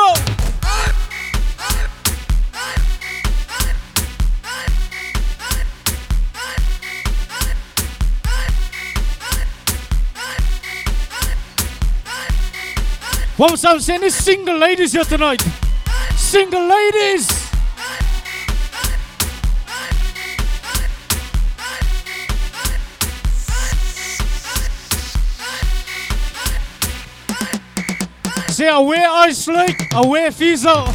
go. What was I saying? There's single ladies here tonight. Single ladies. Say away Iceland, away Fiesel.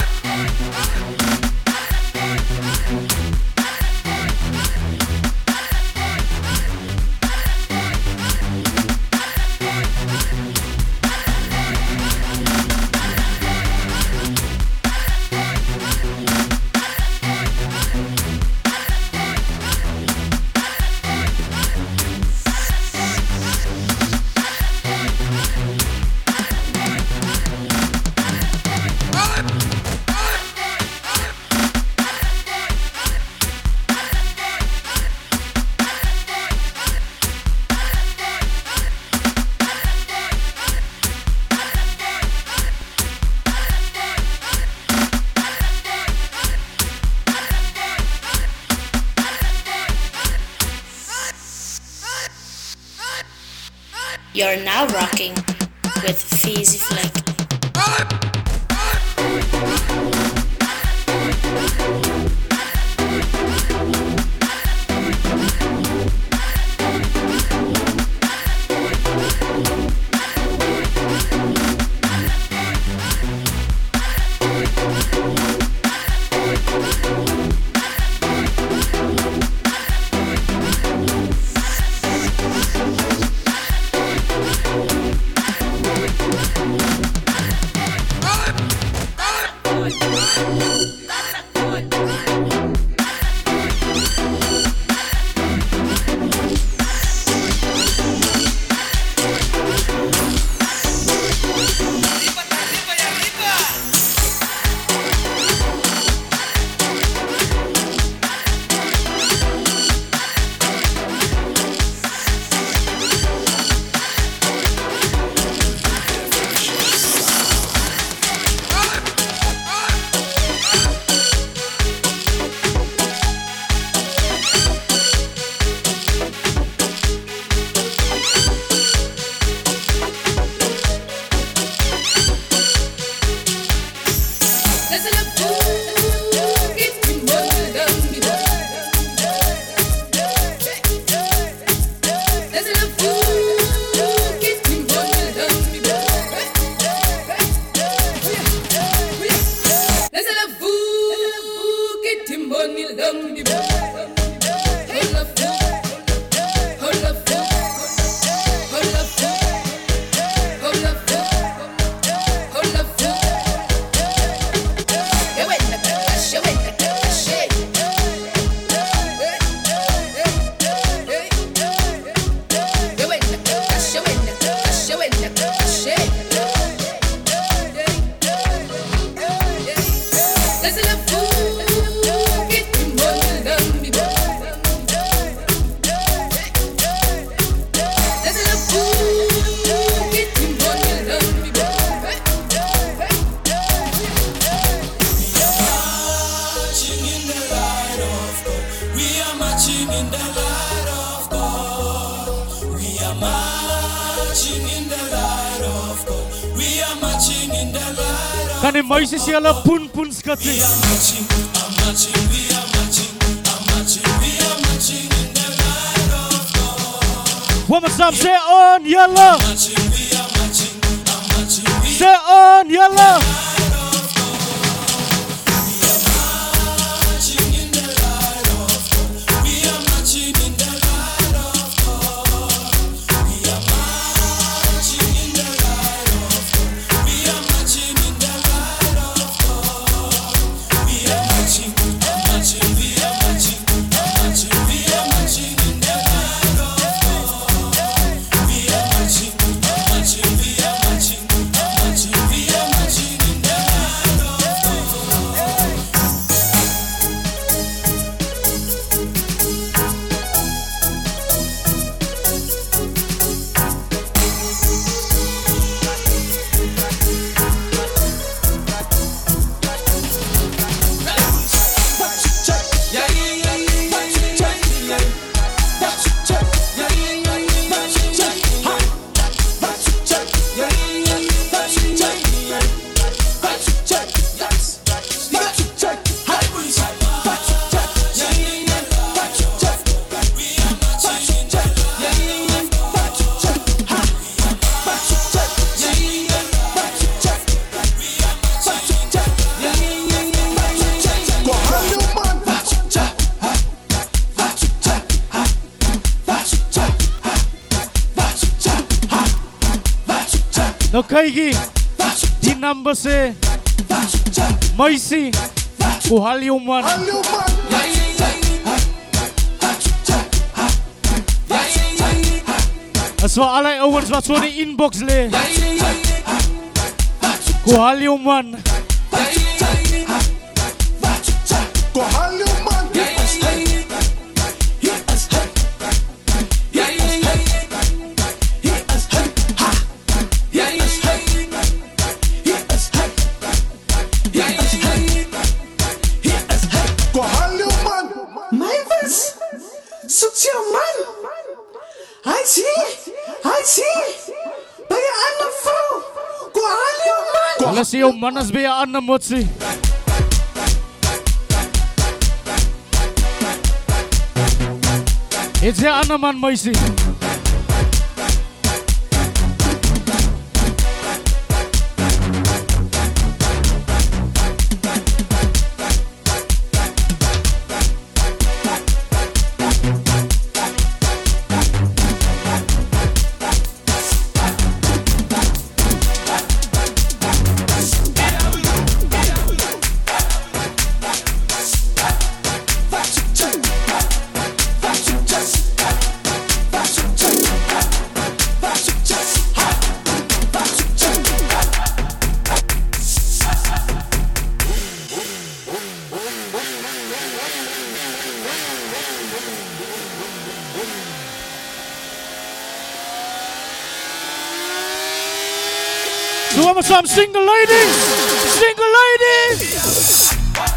You're now rocking with Feezy Flick. Kan die meisjes julle poen skatting. Woman up, say on yellow. Say on yellow. Kaigi, di number se, Maisi, Kuhaliuman. Aswa alay awards wat so di inbox le. Kuhaliuman. Alas yung manas bayaan na motsi. It's ya naman Maisi. So I'm some single ladies! Single ladies!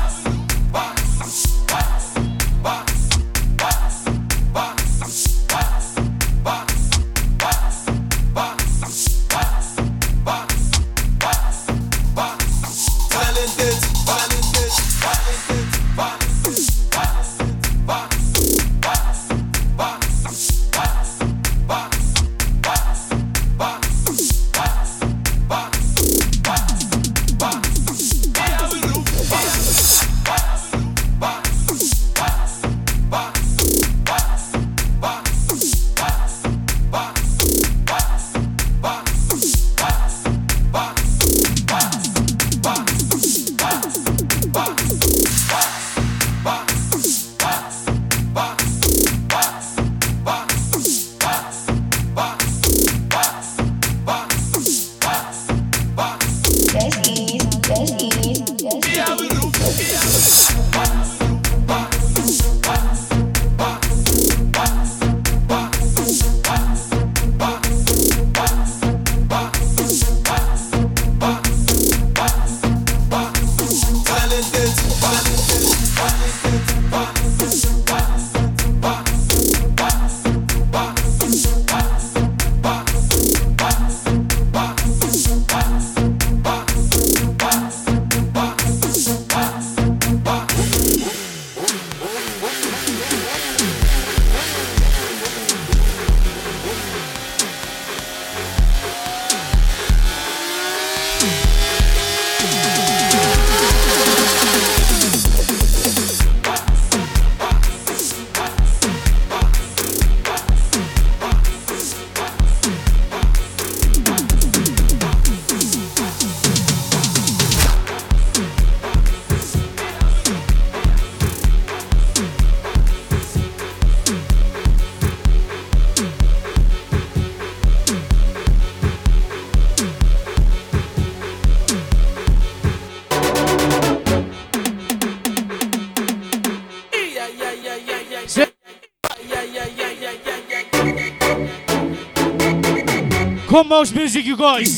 Come house music, you guys.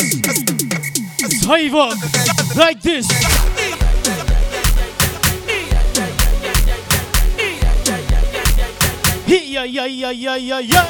Hive up like this. Yeah, yeah, yeah, yeah, yeah, yeah.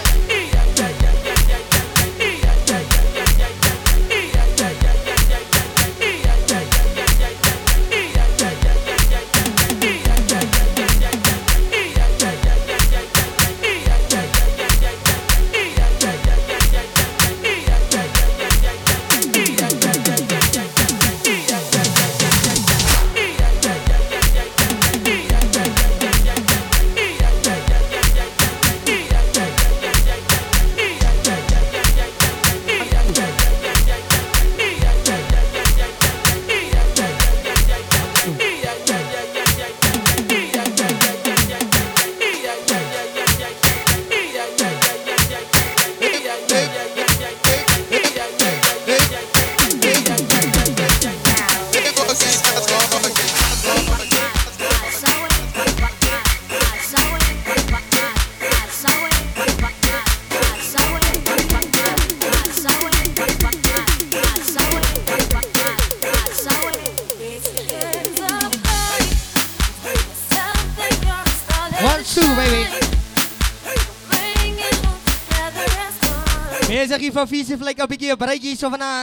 Deze giet van vieze vlek een beetje breekje zo vanaan.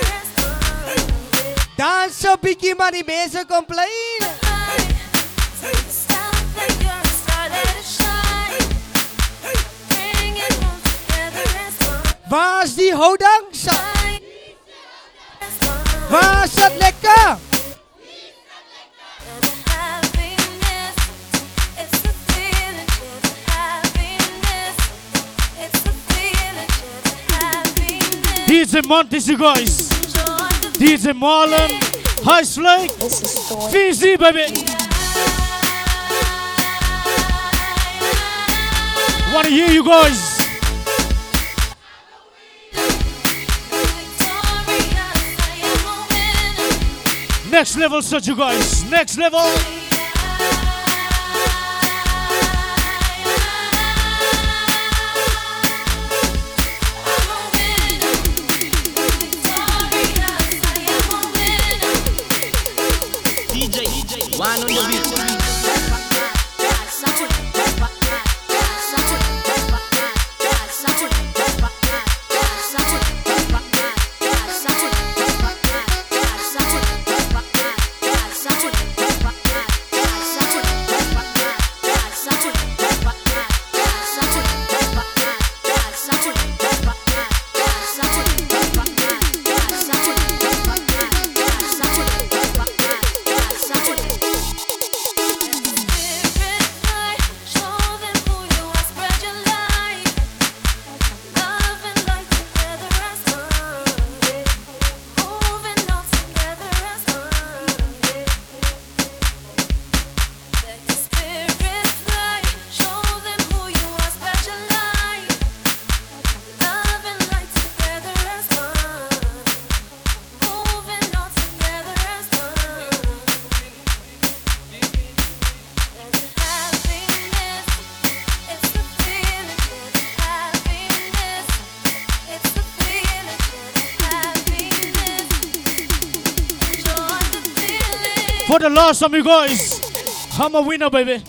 Dans een beetje maar die mensen complainen. Waar is die houdangsa? Waar is het lekker? DJ Monty, guys. DJ Marlon, High Slake, Fizzy, baby. Wanna hear you guys? Next level, such you guys. Next level. One on the beat. For the last time, you guys, I'm a winner, baby.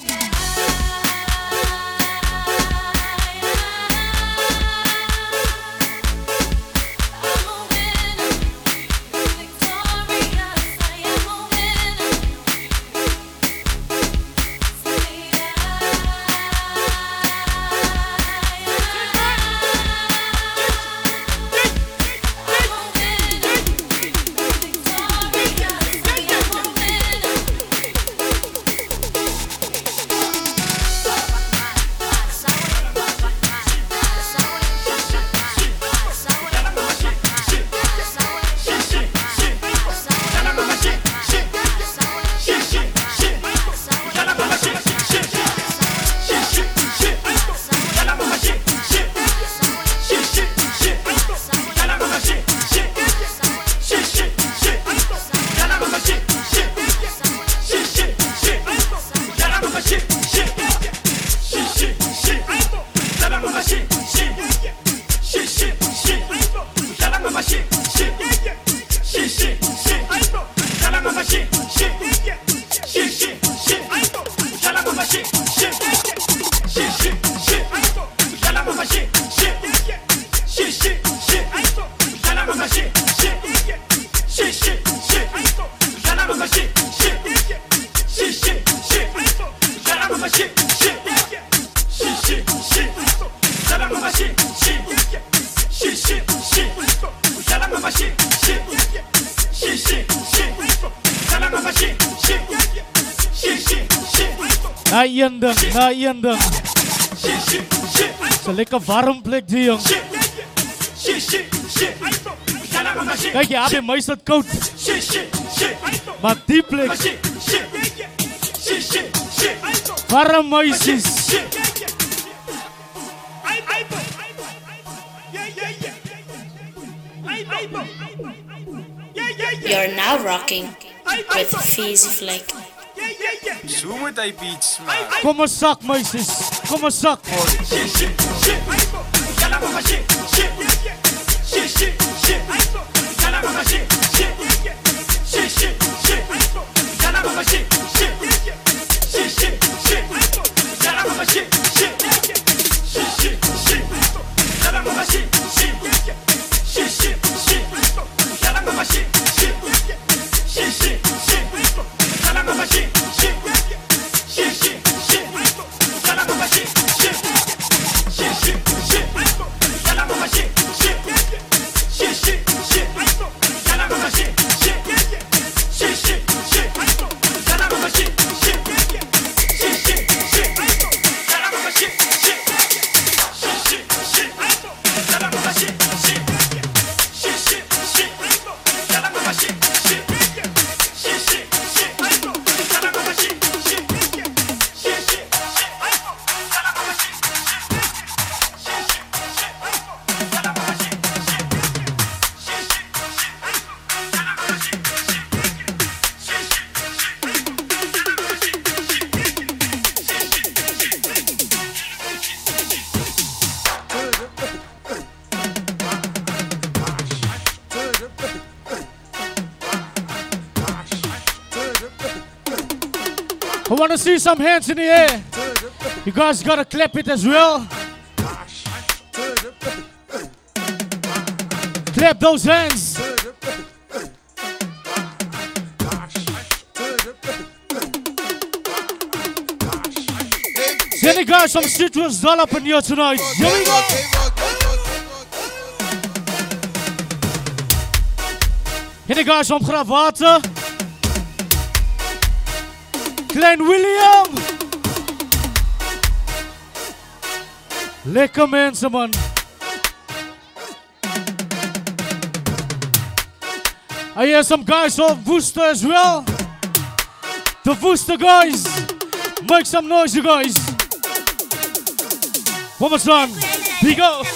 Naaiendang. Zo lekker warm plekje, jong. Kijk, ja, bij mij is het koud. Maar die plek. Warm meisjes. You're now rocking with Fizzy Flick. Zo moet hij beats maken. Kom maar zak, meisjes. Kom maar zak. I want to see some hands in the air. You guys gotta clap it as well. Clap those hands. Any guys from Citrus Doll up in here tonight? Here we go. Any guys from Gravaten? Klein William. Lekker mensen, man. I hear some guys from Worcester as well. The Worcester guys. Make some noise, you guys. One more time. Here we go.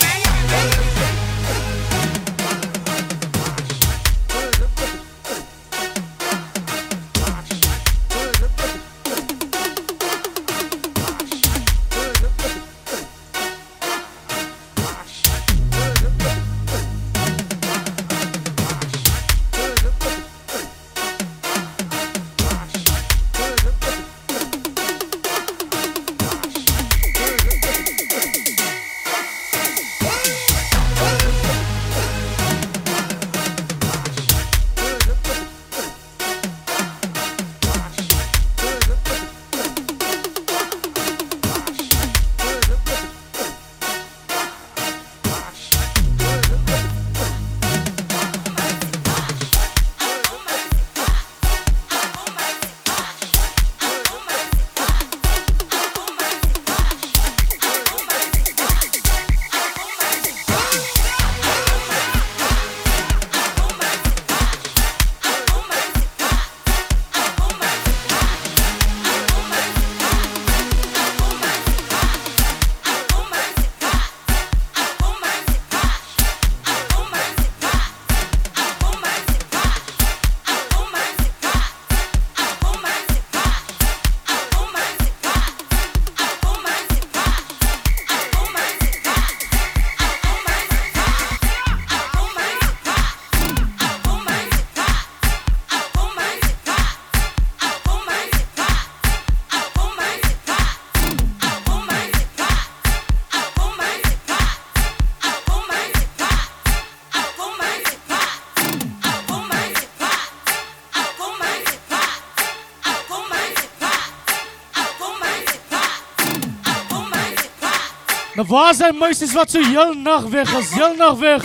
Nou, waar zijn meisjes wat zo heel nacht weg is? Heel nacht weg.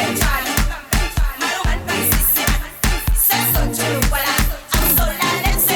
Let's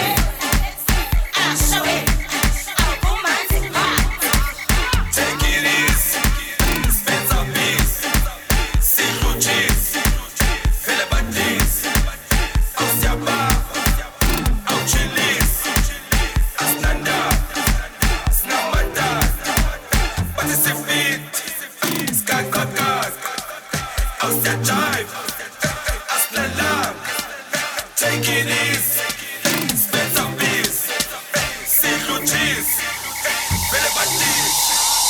Aus der Jive, Asplala, take it easy, Spencer Beats, Silo Cheese, Philip Baptiste.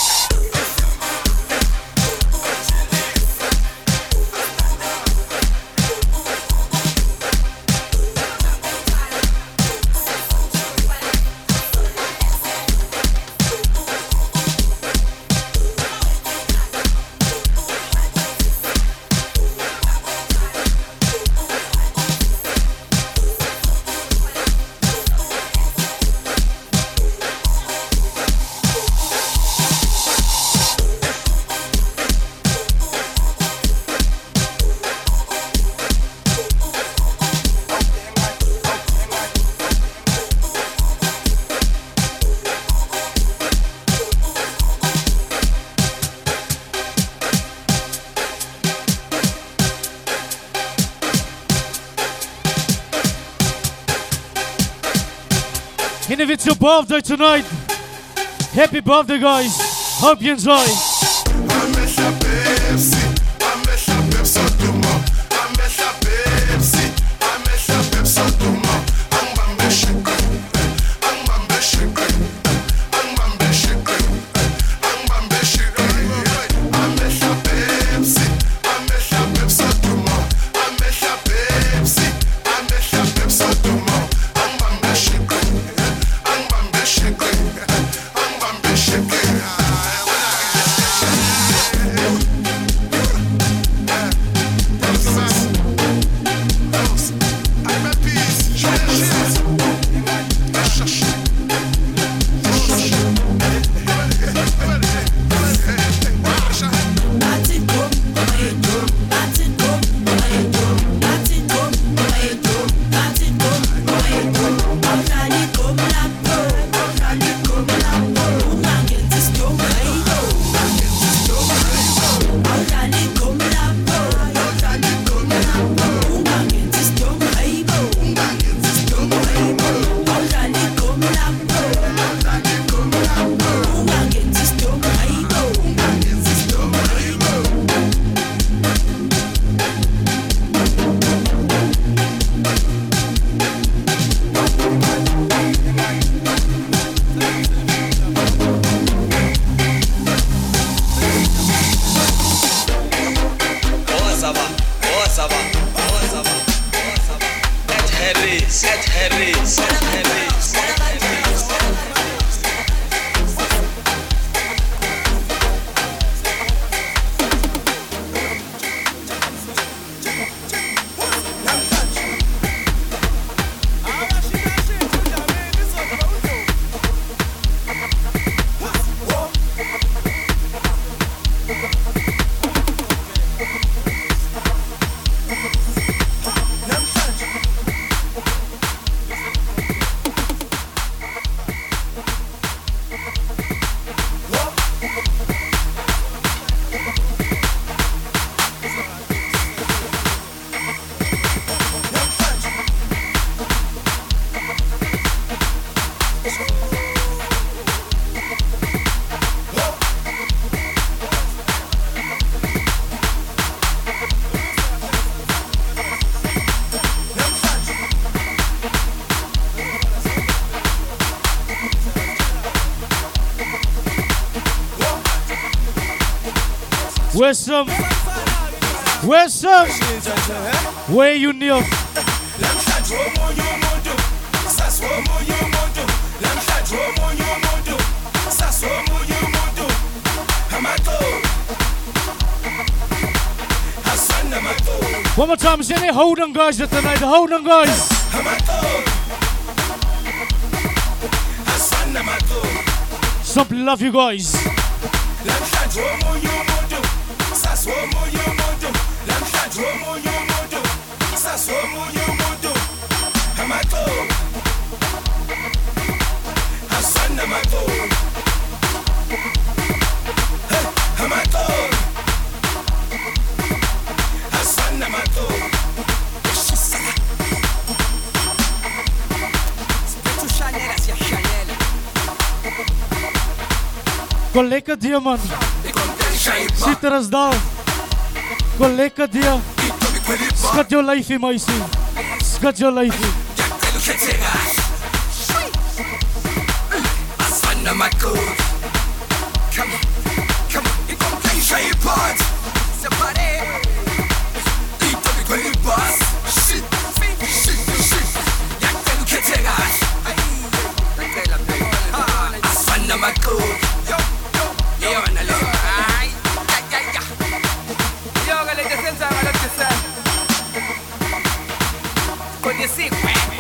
And if it's your birthday tonight, happy birthday, guys. Hope you enjoy. Where's some? Where you kneel? One more time, is any hold on guys tonight? Hold on guys. Simply love you guys. Kon lekker diamant. Ziet er eens down. Kom lekker deal. Skat jou lyfie meisie. Skat jou lyfie. Asana Mako. Come on, come on, you gon' play your part. Somebody, eat the big boss. Shit, shit, shit. Yak telu ketega. Asana Mako. Yo, anale. Ay, ya. Yo, gale de senza, gale de senza. Con you see,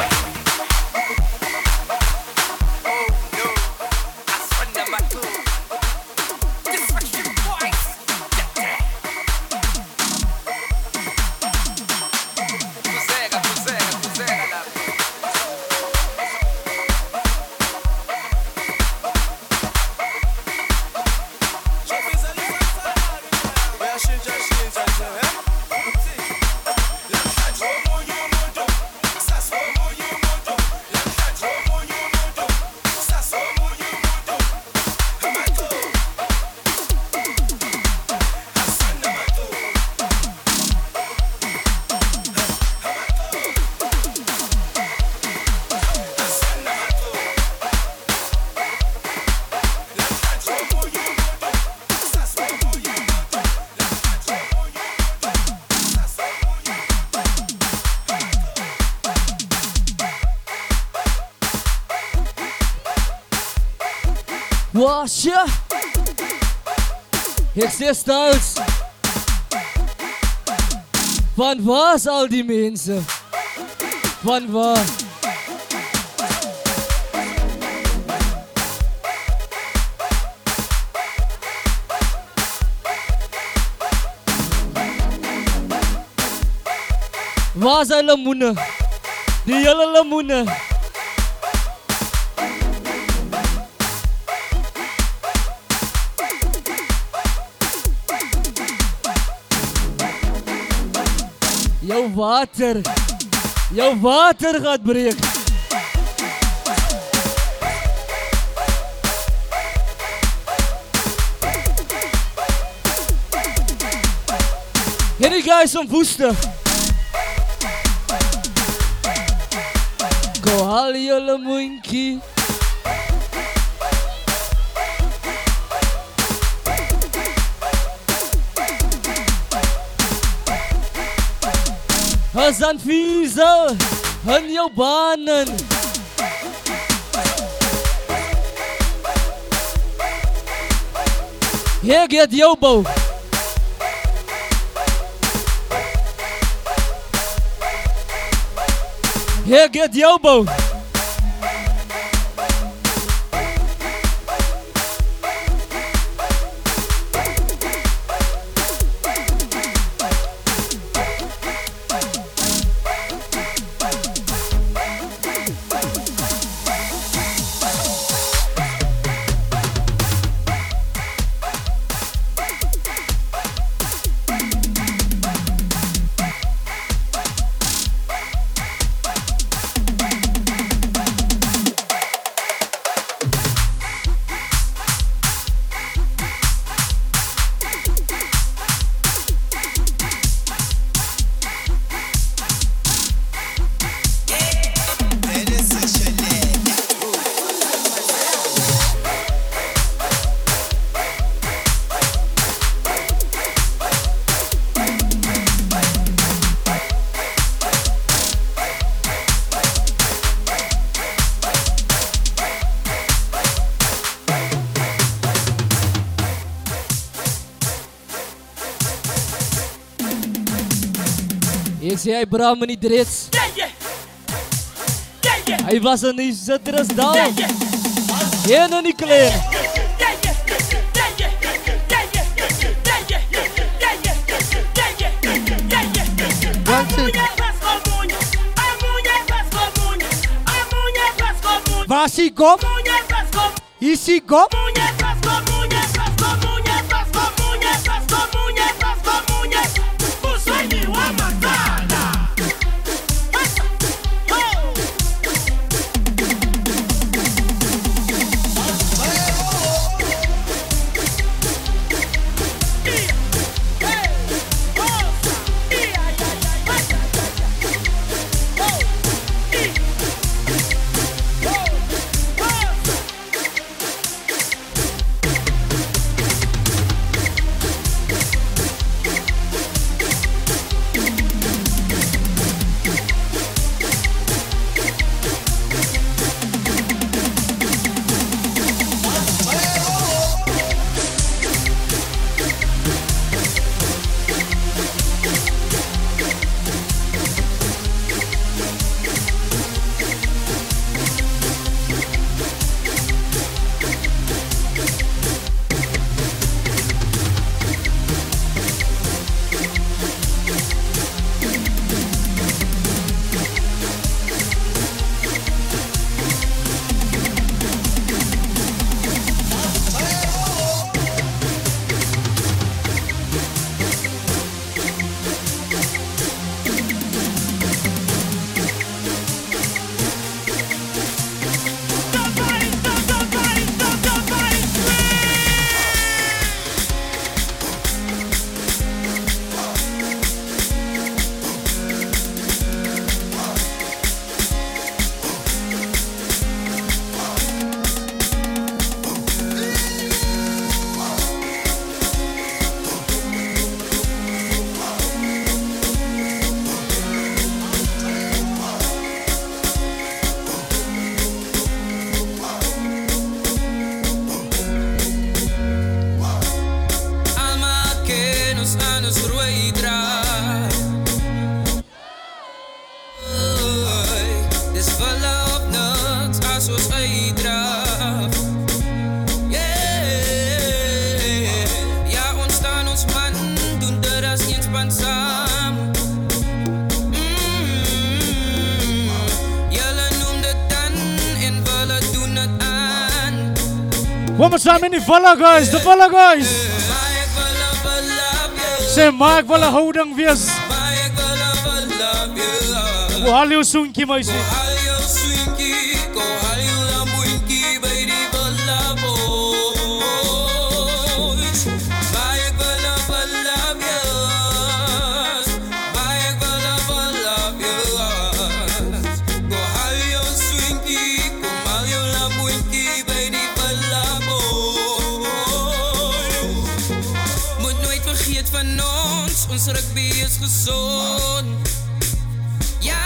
Wasje. Ik zie Styles. Van waar is al die mensen? Van waar? Waar zijn lemoenen? Die hele lemoenen. Jouw water gaat breken. Hier guys van Woester. Go haal je lemoentje. We zijn viezel in jouw banen. Hier gaat jouw bouw. Hier gaat jouw bouw. Ik zei, hij bracht me niet rits. Hij was er niet zetter als down. Geen niet klein. Waar is die kop? Hier is die kop? van samen. Jullie noemen het dan en willen doen het aan. One more time in the Valla guys, the Valla guys. Maar ik wil je. Say, maar ik wil een houding wees. Maar ik wil je. Hoe haal je zoentje, meisje? Hal jou swinkie, ko hal jou lamboinkie bij die ballaboys. Maar ik wil je ballabies. Maar ik wil je ballabies. Ko hal jou swinkie, ko hal jou lamboinkie bij die ballaboys. Moet nooit vergeet van ons rugby is gezond. Ja,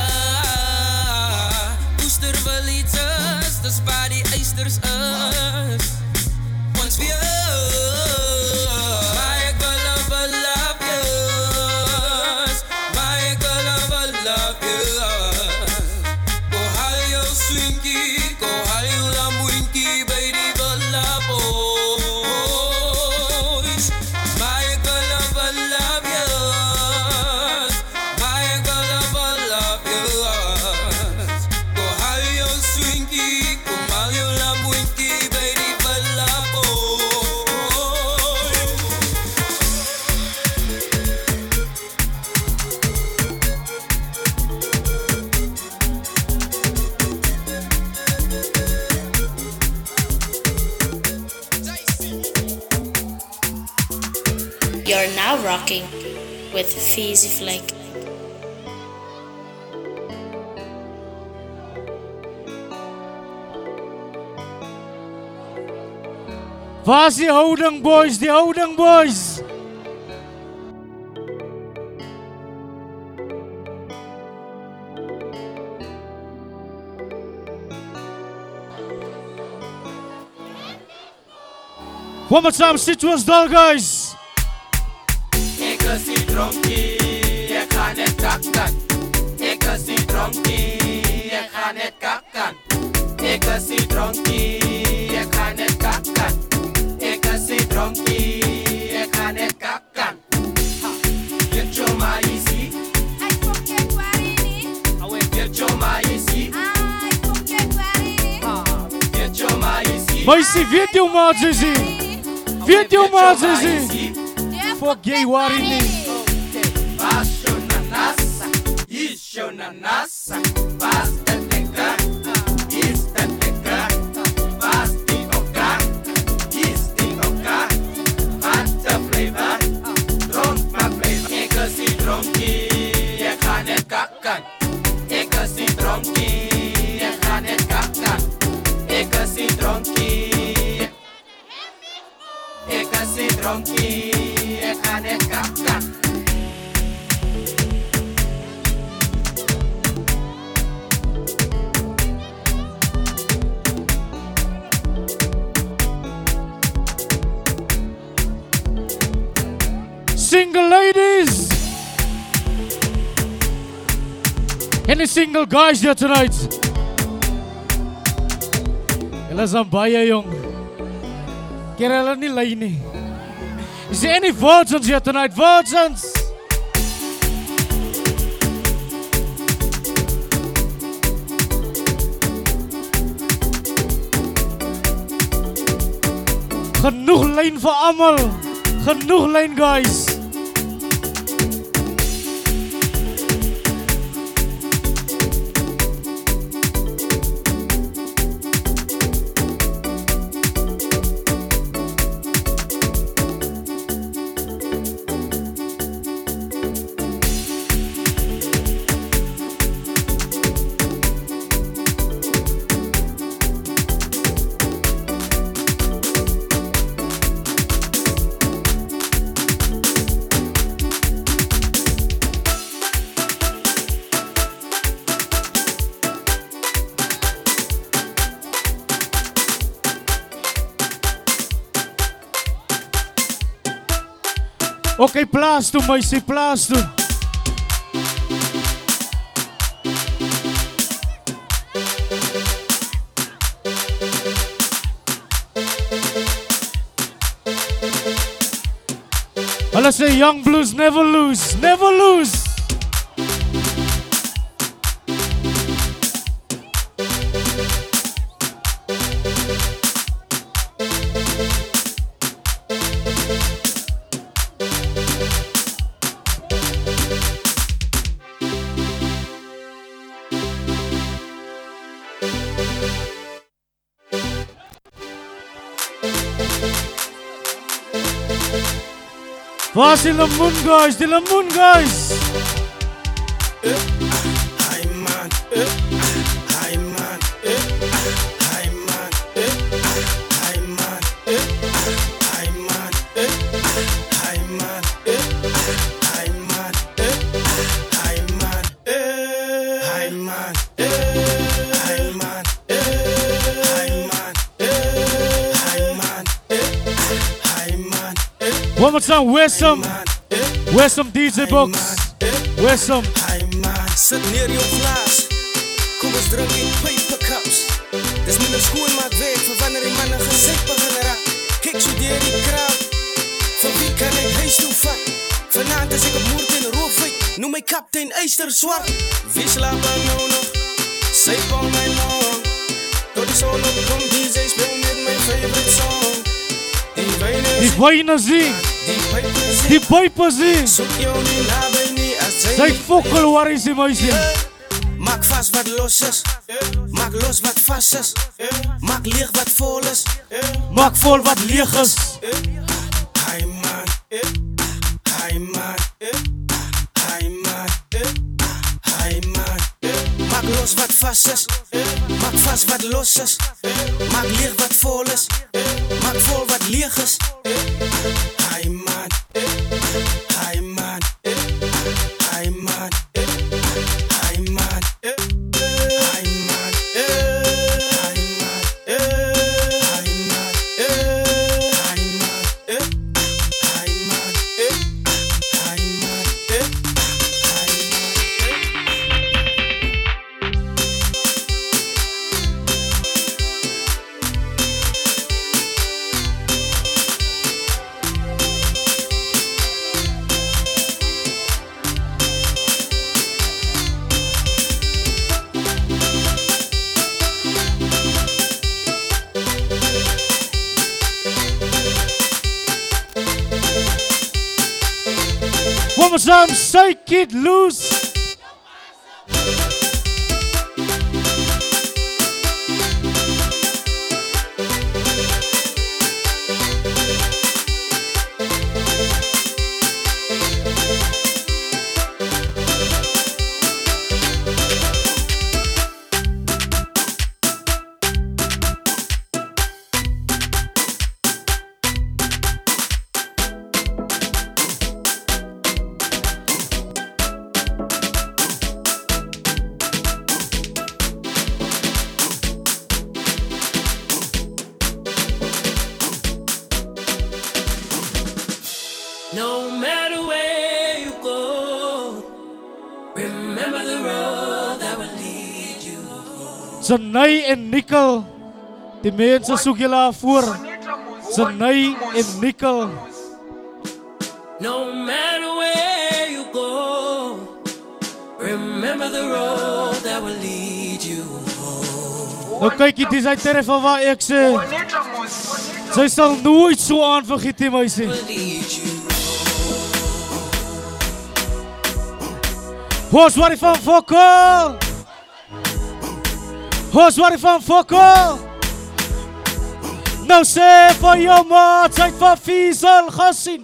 Oester wil iets is, dus waar die eisters is. Ons weer, maar ik wil je ballabies. Maar ik wil je ballabies. Ko hal jou swinkie, ko hal jou lamboinkie bij die ballaboys. Maar ik wil je ballabies. Maar ik wil je ballabies. Ko hal jou swinkie, ko hal jou lamboinkie bij die ballaboys. You're now rocking with Feezy Flick. Waar is die houding boys, die houding boys? One more time, sit to us down guys. Ik is die dronkie, ik ga net kakken. Ik is die dronkie, ik ga net kakken. Ik is die dronkie, ik ga net kakken. Ik is die dronkie, ik ga net kakken. Get your maïsie. Ai porque Guarini, Get your maïsie. ai porque Guarini, Get your maïsie. Meisje, weet jou maar, Zizzy. Weet jou maar, Zizzy. Fuck gay warini. Baixo na nasa, ixo na nasa, basta teca, ista teca, basta oca, isti oca, mata flavor, dronk ma flavor. Ik is die dronkie, ik ga net kakken. Ik is die dronkie, ik ga net kakken. Ik is die dronkie, ik is die dronkie, ik ga net kakken. Single ladies. Any single guys here tonight? Julle is aan baie jong. Ken hulle nie lei nie. Is there any virgins here tonight? Virgins? Genoeg lyn vir almal. Genoeg lyn guys. Okay, plaas toe, meisie, plaas toe. Hulle Gotta say young blues never lose, never lose. Was in the moon, guys? The moon, guys. Hi man, hi man, hi man, hi man, hi man, hi man, hi man, hi man, hi man, hi man, hi man. One more time, where's some DJ box? Where's some? Sit neer jou glas. Kom ons drink in paper cups. Dis minder skoon maak weg vir wanneer die manne gesit begin raak. Kyk so deur die crowd. Vir wie kan ek huis toe vat? Vanaand as ek op moord en roof uit, noem my kaptein Eyster Swart. Wie slaap dan nou nog? Sy bal my long. Tot die son opkom, DJ speel net my favorite song. Die wyne zie. Die pype zie. Soek jou nie naby nie as Sy fokkel waar is die muisie? Maak vast wat los is. Maak los wat vast is. Maak leeg wat vol is. Maak vol wat leeg is. Hi man, hi man, hi man, hi man. Maak los wat vast is. Maak vast wat los is. Maak leeg wat vol is. Maak vol wat leeg is. Hi man, hi man, hi man, hi man, hi man, hi man, hi man, hi man, hi man, hi man. One more time, shake it loose. No matter where you go, remember the road that will lead you home. Zanay en Nikkel. Die mense soek julle daar voor. Zanay en Nikkel. No matter where you go, remember the road that will lead you home. Nou kyk jy, dis hy terug van waar ek sê. Sy sal nooit so aan vergeet die meisie. Will lead you. Hoes wat die van Fokol. Hoes wat die van Fokol. Nou sê vir jou maat, sy het van Fiesel gesien.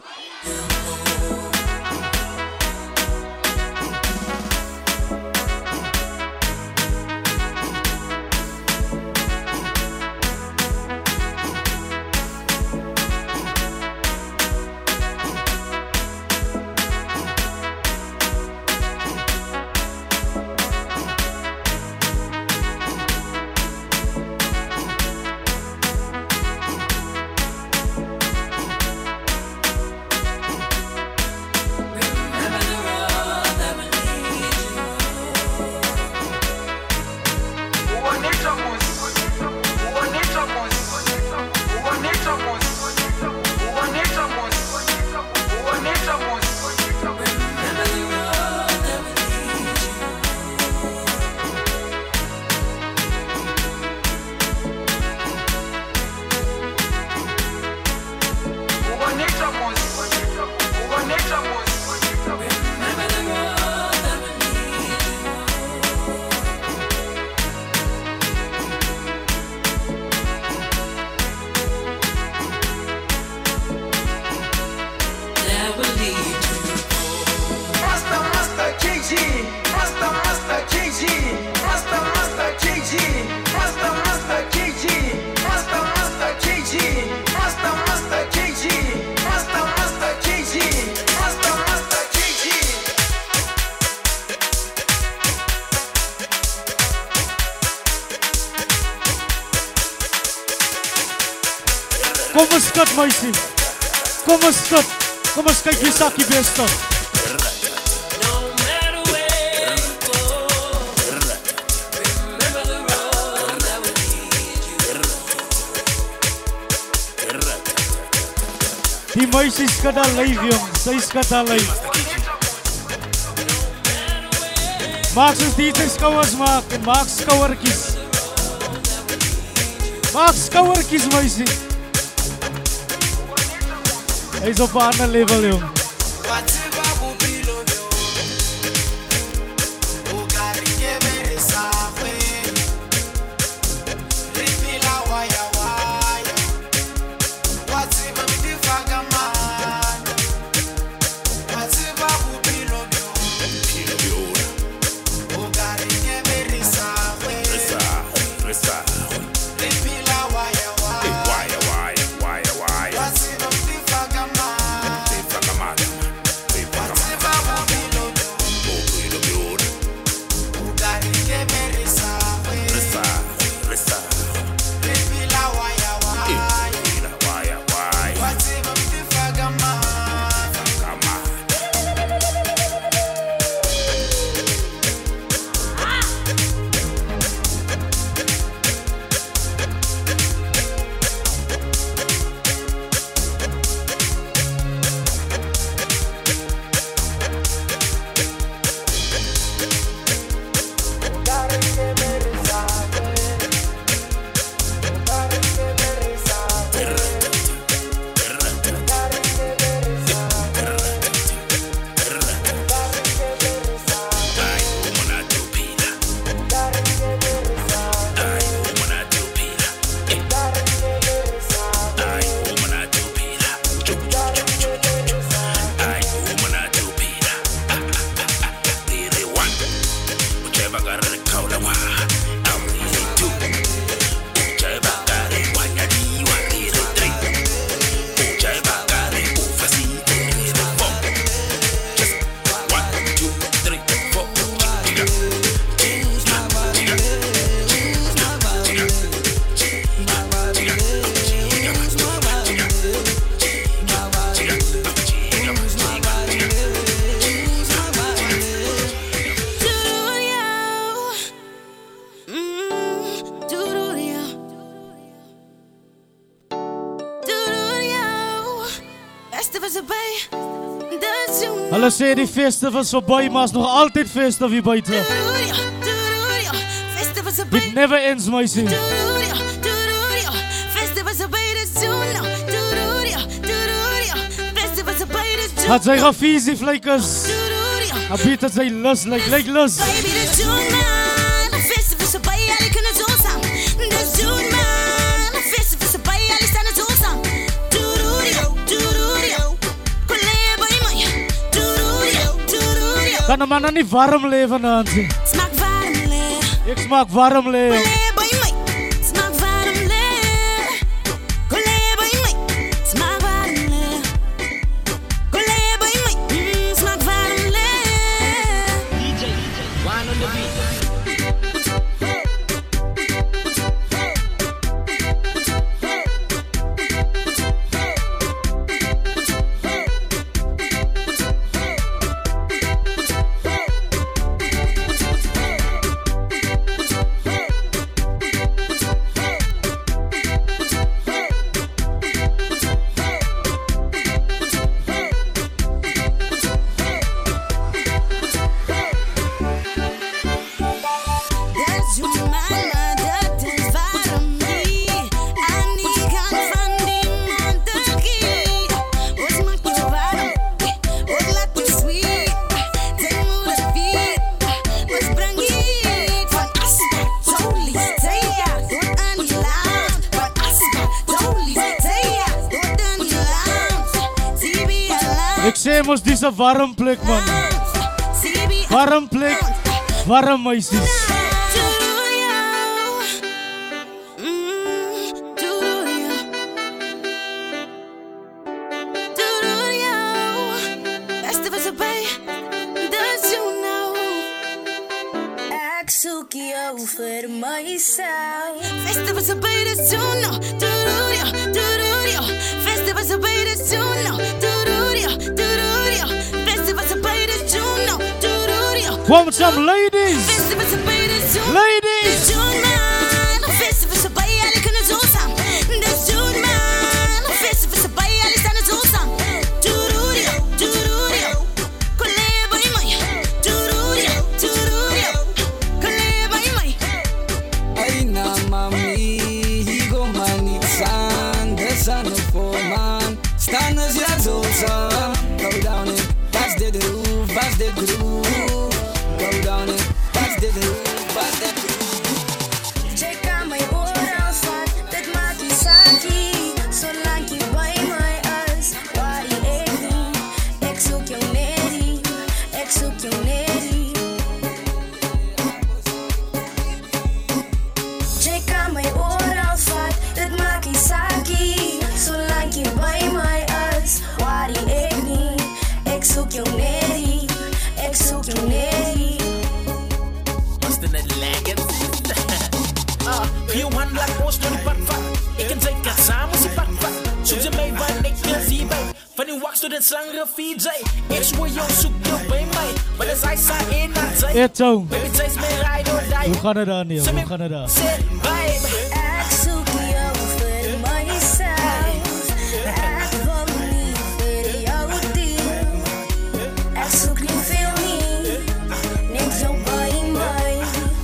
Kom ons skat, meisie. Kom ons skat. Kom ons kyk wie sakkie beste. Die meisie skat al lyf, jong. Sy skat al lyf. Maak soos DJ skouers maak en maak skouwertjies. Maak skouwertjies, meisie. Hy is op 'n ander level, jong. Hulle sê die festival is verby, maar is nog altyd festival hier buite. It never ends, meisie. Had sy gefeesie vleikers. Abit het sy lus, like lus. Kan een man dan niet warm leven, Nancy? Smaak warm leer. Ik smaak warm leven. Collega bij mij. Smaak warm leer. Collega bij mij. Smaak warm leer. Collega bij mij. Smaak warm leer. DJ, one on the beat. Ik zei moest deze warm plek, man. Warm plek, warm meisjes. Over myself. Festivals are better, do no, do. this tune now. Do-do-do, Festival sa bay this tune now. Do-do-do. Come some ladies. Festival sa bay this tune. Ladies. This tune man. Festival sa bay ali kana do sam. This tune man. Festival sa bay ali sana do sam. Do-do-do. Kole bay mai. Do-do-do. Kole bay mai. Ay na mami, higo maniksan, desan foreman, stanners ja zosa. Go down and pass the groove, Go down and pass the groove, Check out my oral fat, dat maakt je saki. Zolang je bij mij is, waar je echt niet. Ik zoek jou neri. Check out my oral fat, dat maakt je saki. Zolang je bij mij is, waar je echt niet. Ik zoek jou neri. Was the net legend? Heel handelijk ons door die padvat. Ik en zij kan samen zien padvat. Zoek ze mij waar ik wil zien bij. Van die wax tot het slangere VJ. Ik zweer jou zoek jou bij mij. Maar dan zij sa in naar zij. Eto. Baby zij is mijn ride or die. We gaan het aan, Neil. We gaan het aan. Sit babe. Ik zoek jou voor mijzelf. Ik wil niet voor jou deel. Ik zoek niet veel niet. Niks jou bij mij.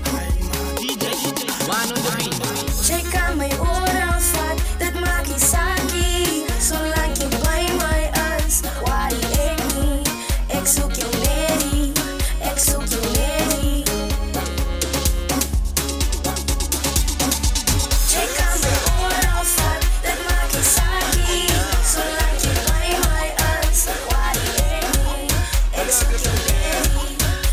Check aan mijn oren vat. Dat maakt je saki. Zolang je bij mij is. Waar je echt niet. Ik zoek jou neri. Check aan mijn oren vat. Dat maakt je saki. Zolang je bij mij is. Waar je echt niet. Ik zoek jou neri.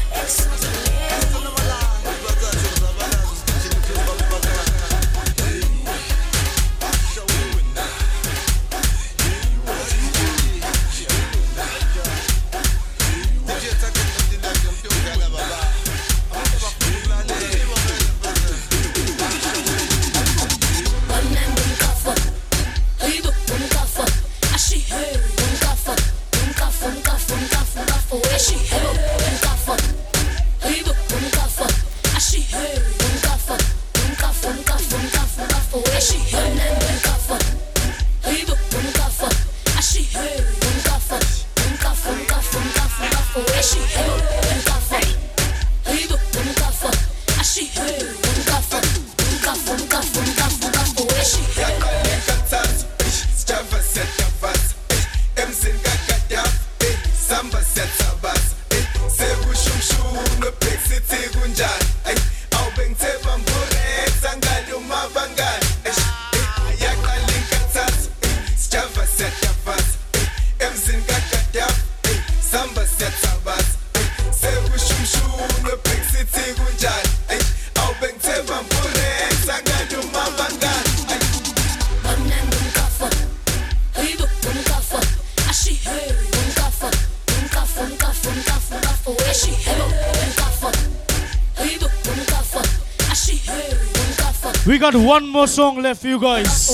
We got one more song left for you guys.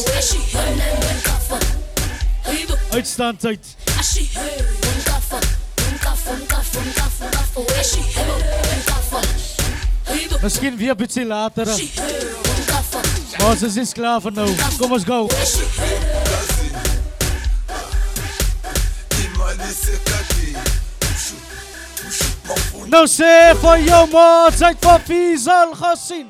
Uitstaand tijd. Misschien weer een beetje later. Maar ze is klaar voor nu. Kom eens go. Nou zeg voor jou maar, tijd voor Fiesal gezien.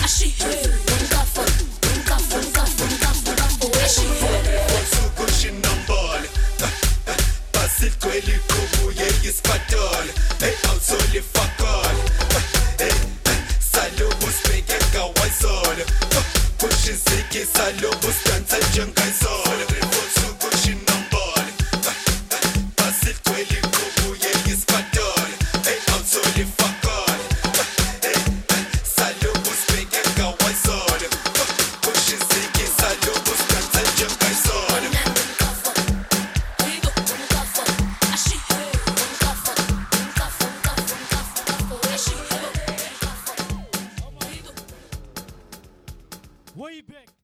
She Danza il gianca e sole.